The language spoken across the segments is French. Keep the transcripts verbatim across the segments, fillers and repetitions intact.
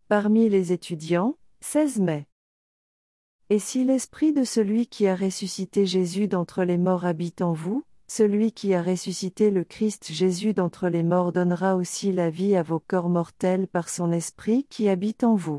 Parmi les étudiants, seize mai. Et si l'esprit de celui qui a ressuscité Jésus d'entre les morts habite en vous, celui qui a ressuscité le Christ Jésus d'entre les morts donnera aussi la vie à vos corps mortels par son esprit qui habite en vous.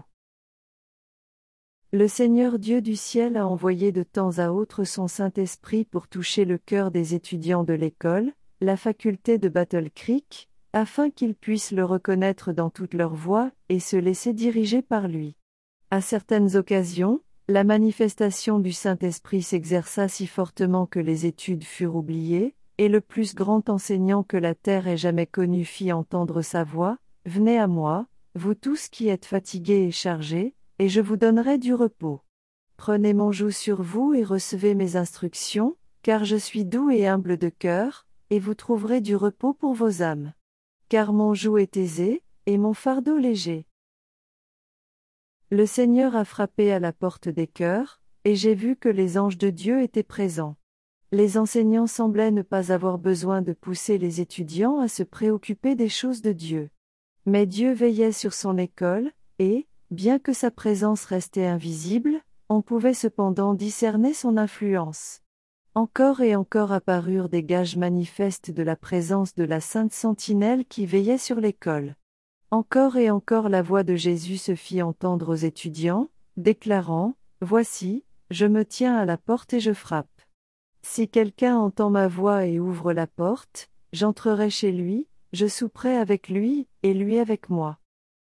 Le Seigneur Dieu du ciel a envoyé de temps à autre son Saint-Esprit pour toucher le cœur des étudiants de l'école, la faculté de Battle Creek, afin qu'ils puissent le reconnaître dans toutes leurs voies et se laisser diriger par lui. À certaines occasions, la manifestation du Saint-Esprit s'exerça si fortement que les études furent oubliées, et le plus grand enseignant que la terre ait jamais connu fit entendre sa voix, « Venez à moi, vous tous qui êtes fatigués et chargés, et je vous donnerai du repos. Prenez mon joug sur vous et recevez mes instructions, car je suis doux et humble de cœur, et vous trouverez du repos pour vos âmes. Car mon joug est aisé, et mon fardeau léger. » Le Seigneur a frappé à la porte des cœurs, et j'ai vu que les anges de Dieu étaient présents. Les enseignants semblaient ne pas avoir besoin de pousser les étudiants à se préoccuper des choses de Dieu. Mais Dieu veillait sur son école, et, bien que sa présence restait invisible, on pouvait cependant discerner son influence. Encore et encore apparurent des gages manifestes de la présence de la Sainte Sentinelle qui veillait sur l'école. Encore et encore la voix de Jésus se fit entendre aux étudiants, déclarant, « Voici, je me tiens à la porte et je frappe. Si quelqu'un entend ma voix et ouvre la porte, j'entrerai chez lui, je souperai avec lui, et lui avec moi. »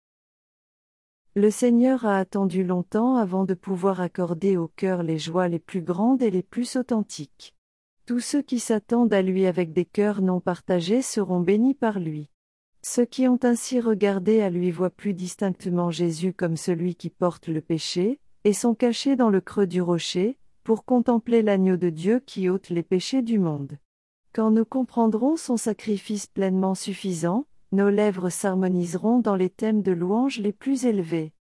Le Seigneur a attendu longtemps avant de pouvoir accorder au cœur les joies les plus grandes et les plus authentiques. Tous ceux qui s'attendent à lui avec des cœurs non partagés seront bénis par lui. Ceux qui ont ainsi regardé à lui voient plus distinctement Jésus comme celui qui porte le péché, et sont cachés dans le creux du rocher, pour contempler l'agneau de Dieu qui ôte les péchés du monde. Quand nous comprendrons son sacrifice pleinement suffisant, nos lèvres s'harmoniseront dans les thèmes de louange les plus élevés.